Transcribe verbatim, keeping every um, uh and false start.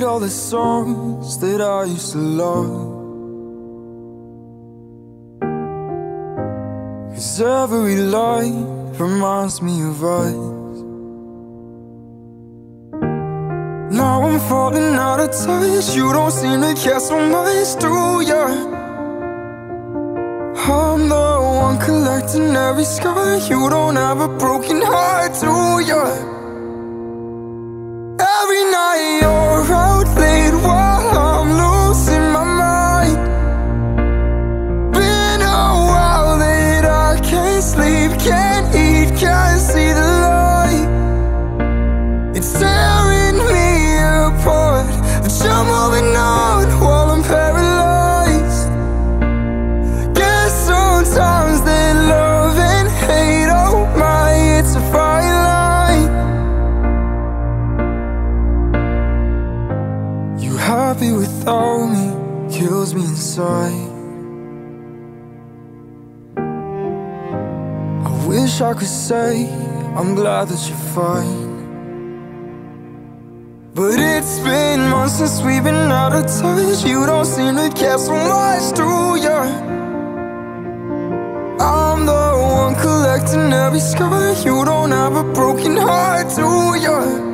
all the songs that I used to love. 'Cause every light reminds me of us. Now I'm falling out of touch. You don't seem to care so much, do ya? I'm the one collecting every scar. You don't have a broken heart, do ya? Every night you're out late while I'm losing my mind. Been a while that I can't sleep, can't eat, can't see the light. It's tearing me apart, but you're moving on while I'm paralyzed. Guess sometimes that love and hate, oh my, it's a fine line. You happy without me, kills me inside. I wish I could say I'm glad that you're fine, but it's been months since we've been out of touch. You don't seem to care so much, do ya? I'm the one collecting every scar. You don't have a broken heart, do ya?